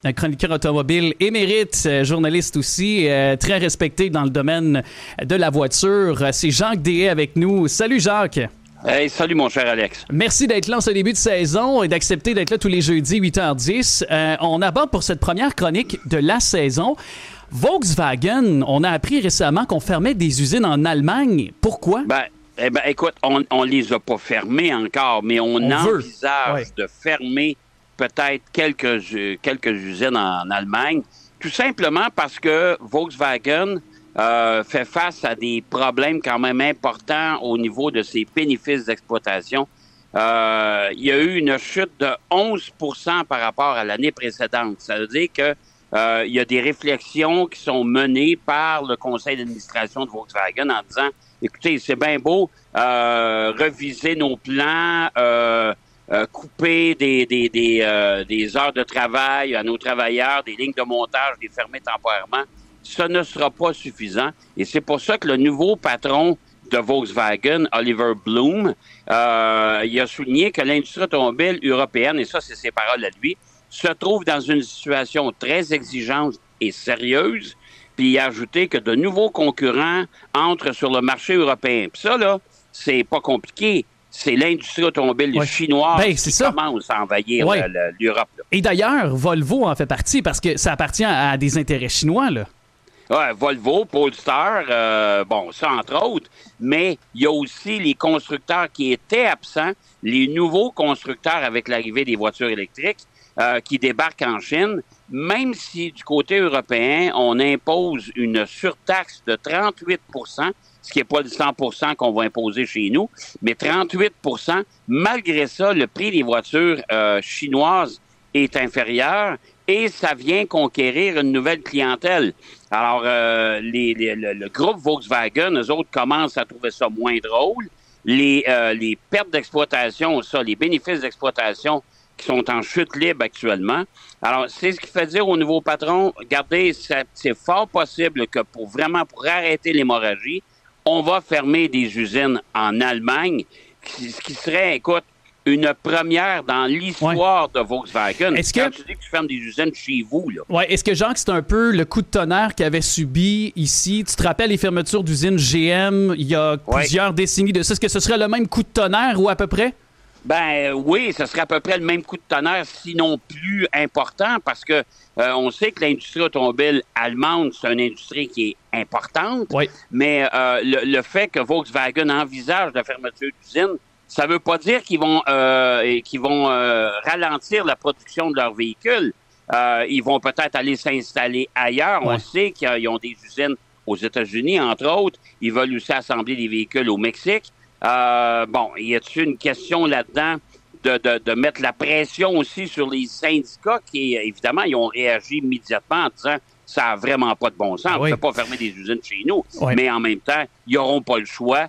Un chroniqueur automobile émérite, journaliste aussi, très respecté dans le domaine de la voiture. C'est Jacques Deshaies avec nous. Salut Jacques. Hey, salut mon cher Alex. Merci d'être là en ce début de saison et d'accepter d'être là tous les jeudis 8h10. On aborde pour cette première chronique de la saison Volkswagen. On a appris récemment qu'on fermait des usines en Allemagne. Pourquoi? Écoute, on les a pas fermées encore, mais on envisage de fermer peut-être quelques usines en Allemagne, tout simplement parce que Volkswagen fait face à des problèmes quand même importants au niveau de ses bénéfices d'exploitation. Il y a eu une chute de 11% par rapport à l'année précédente. Ça veut dire que il y a des réflexions qui sont menées par le conseil d'administration de Volkswagen en disant, écoutez, c'est bien beau reviser nos plans, couper des heures de travail à nos travailleurs, des lignes de montage, les fermer temporairement. Ça ne sera pas suffisant. Et c'est pour ça que le nouveau patron de Volkswagen, Oliver Blume, il a souligné que l'industrie automobile européenne, et ça c'est ses paroles à lui, se trouve dans une situation très exigeante et sérieuse. Puis il a ajouté que de nouveaux concurrents entrent sur le marché européen. Puis ça, là, c'est pas compliqué. C'est l'industrie automobile chinoise qui commence à envahir l'Europe. Là. Et d'ailleurs, Volvo en fait partie parce que ça appartient à des intérêts chinois, là. Ouais, Volvo, Polestar, ça entre autres, mais il y a aussi les constructeurs qui étaient absents, les nouveaux constructeurs avec l'arrivée des voitures électriques qui débarquent en Chine, même si du côté européen, on impose une surtaxe de 38%, ce qui n'est pas le 100% qu'on va imposer chez nous, mais 38%. Malgré ça, le prix des voitures chinoises est inférieur et ça vient conquérir une nouvelle clientèle. Alors, le groupe Volkswagen, eux autres, commencent à trouver ça moins drôle. Les pertes d'exploitation, les bénéfices d'exploitation qui sont en chute libre actuellement. Alors, c'est ce qui fait dire au nouveau patron, regardez, c'est fort possible que pour arrêter l'hémorragie, on va fermer des usines en Allemagne, ce qui serait, écoute, une première dans l'histoire de Volkswagen. Quand tu dis que tu fermes des usines chez vous, là. Ouais, est-ce que, Jacques, c'est un peu le coup de tonnerre qu'avait subi ici? Tu te rappelles les fermetures d'usines GM il y a plusieurs décennies de ça? Est-ce que ce serait le même coup de tonnerre ou à peu près? Oui, ce serait à peu près le même coup de tonnerre, sinon plus important, parce que on sait que l'industrie automobile allemande, c'est une industrie qui est importante, mais le fait que Volkswagen envisage la fermeture d'usines, ça veut pas dire qu'ils vont ralentir la production de leurs véhicules. Ils vont peut-être aller s'installer ailleurs. On sait qu'ils ont des usines aux États-Unis, entre autres. Ils veulent aussi assembler des véhicules au Mexique. Y a-t-il une question là-dedans de mettre la pression aussi sur les syndicats qui, évidemment, ils ont réagi immédiatement en disant ça n'a vraiment pas de bon sens. On ne peut pas fermer des usines chez nous. Mais en même temps, ils n'auront pas le choix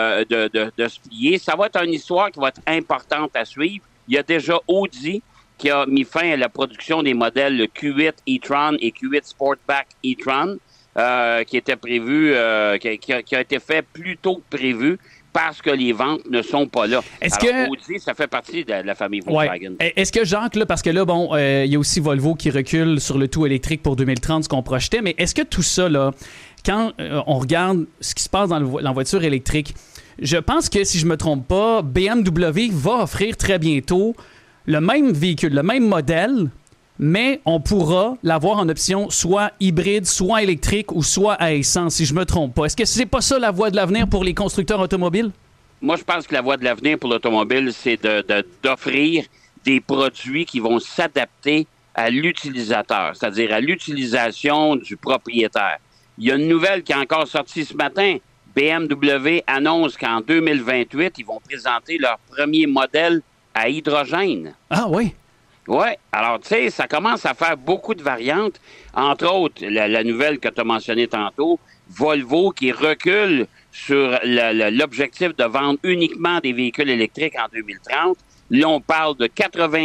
de se plier. Ça va être une histoire qui va être importante à suivre. Il y a déjà Audi qui a mis fin à la production des modèles Q8 e-tron et Q8 Sportback e-tron qui était prévu, qui a été fait plus tôt que prévu, parce que les ventes ne sont pas là. Audi, ça fait partie de la famille Volkswagen. Est-ce que, Jacques, là, parce que là, il y a aussi Volvo qui recule sur le tout électrique pour 2030, ce qu'on projetait, mais est-ce que tout ça, là, quand on regarde ce qui se passe dans la voiture électrique, je pense que, si je me trompe pas, BMW va offrir très bientôt le même véhicule, le même modèle, mais on pourra l'avoir en option soit hybride, soit électrique ou soit à essence, si je me trompe pas. Est-ce que c'est pas ça la voie de l'avenir pour les constructeurs automobiles? Moi, je pense que la voie de l'avenir pour l'automobile, c'est d'offrir des produits qui vont s'adapter à l'utilisateur, c'est-à-dire à l'utilisation du propriétaire. Il y a une nouvelle qui est encore sortie ce matin. BMW annonce qu'en 2028, ils vont présenter leur premier modèle à hydrogène. Ah oui? Oui. Alors, tu sais, ça commence à faire beaucoup de variantes. Entre autres, la nouvelle que tu as mentionnée tantôt, Volvo qui recule sur l'objectif de vendre uniquement des véhicules électriques en 2030. Là, on parle de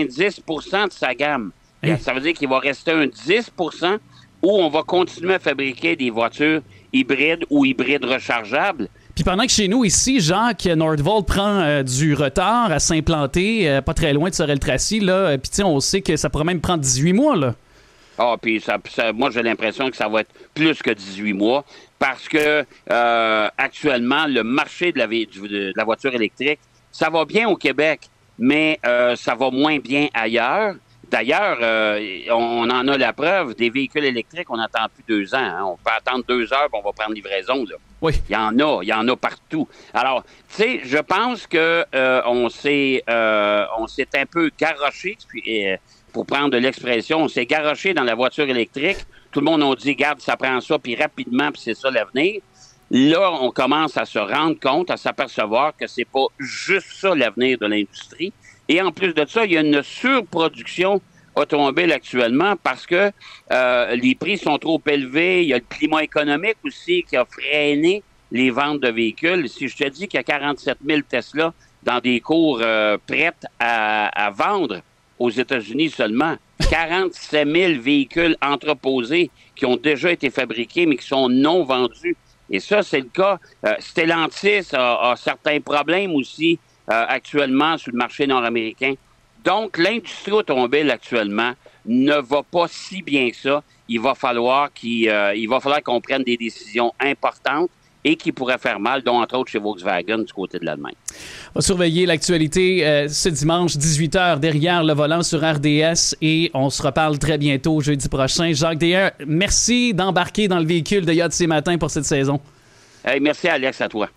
90% de sa gamme. Ça veut dire qu'il va rester un 10% où on va continuer à fabriquer des voitures hybrides ou hybrides rechargeables. Puis pendant que chez nous, ici, Jacques, Nordvolt prend du retard à s'implanter pas très loin de Sorel-Tracy, là. Puis on sait que ça pourrait même prendre 18 mois, là. Ah, puis moi, j'ai l'impression que ça va être plus que 18 mois parce que actuellement, le marché de la voiture électrique, ça va bien au Québec, mais ça va moins bien ailleurs. D'ailleurs, on en a la preuve. Des véhicules électriques, on n'attend plus 2 ans. Hein. On peut attendre 2 heures, puis on va prendre livraison. Là. Oui. Il y en a partout. Alors, tu sais, je pense que on s'est un peu garroché, pour prendre de l'expression, on s'est garroché dans la voiture électrique. Tout le monde a dit, garde, ça prend ça, puis rapidement, puis c'est ça l'avenir. Là, on commence à se rendre compte, à s'apercevoir que c'est pas juste ça l'avenir de l'industrie. Et en plus de ça, il y a une surproduction automobile actuellement parce que les prix sont trop élevés. Il y a le climat économique aussi qui a freiné les ventes de véhicules. Si je te dis qu'il y a 47 000 Tesla dans des cours prêtes à vendre aux États-Unis seulement, 47 000 véhicules entreposés qui ont déjà été fabriqués mais qui sont non vendus. Et ça, c'est le cas. Stellantis a certains problèmes aussi actuellement sur le marché nord-américain. Donc, l'industrie automobile actuellement ne va pas si bien que ça. Il va falloir qu'on prenne des décisions importantes et qui pourraient faire mal, dont entre autres chez Volkswagen du côté de l'Allemagne. On va surveiller l'actualité ce dimanche, 18h, derrière le volant sur RDS et on se reparle très bientôt, jeudi prochain. Jacques Deher, merci d'embarquer dans le véhicule de Yacht ce matin pour cette saison. Hey, merci Alex, à toi.